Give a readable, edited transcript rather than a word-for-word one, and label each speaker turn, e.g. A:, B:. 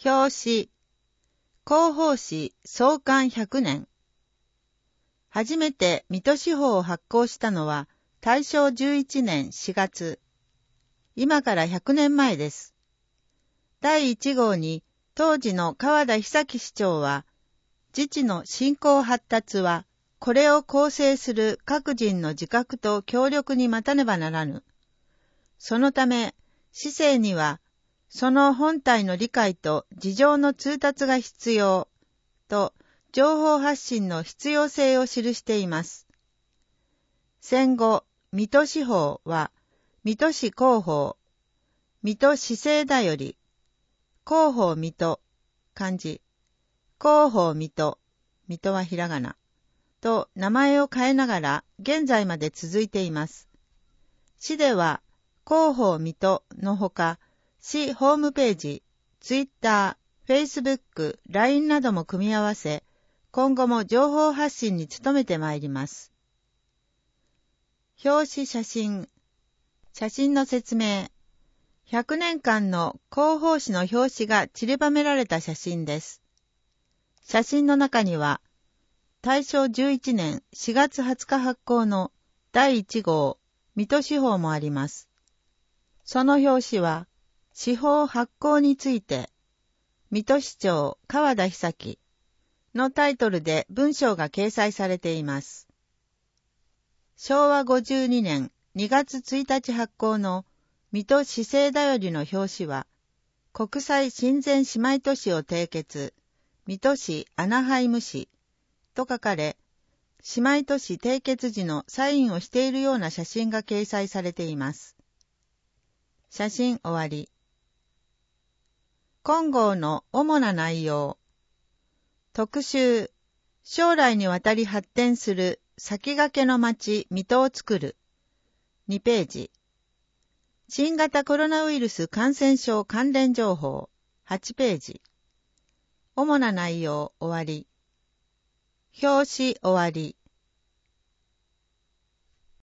A: 表紙、広報誌創刊100年。初めて水戸紙報を発行したのは大正11年4月。今から100年前です。第1号に当時の川田久喜市長は、自治の振興発達は、これを構成する各人の自覚と協力に待たねばならぬ。そのため、市政には、その本体の理解と事情の通達が必要、と情報発信の必要性を記しています。戦後、水戸紙報は、水戸市広報、水戸市政だより、広報水戸、漢字、広報水戸、水戸はひらがな、と名前を変えながら現在まで続いています。市では、広報水戸のほか、市ホームページ、ツイッター、フェイスブック、LINE なども組み合わせ、今後も情報発信に努めてまいります。表紙写真。写真の説明。100年間の広報誌の表紙が散りばめられた写真です。写真の中には、大正11年4月20日発行の第1号、水戸紙報もあります。その表紙は、紙報発行について、水戸市長川田久喜のタイトルで文章が掲載されています。昭和52年2月1日発行の水戸市政だよりの表紙は、国際親善姉妹都市を締結、水戸市アナハイム市と書かれ、姉妹都市締結時のサインをしているような写真が掲載されています。写真終わり。今号の主な内容。特集、将来にわたり発展する先駆けの町水戸を作る。2ページ。新型コロナウイルス感染症関連情報。8ページ。主な内容終わり。表紙終わり。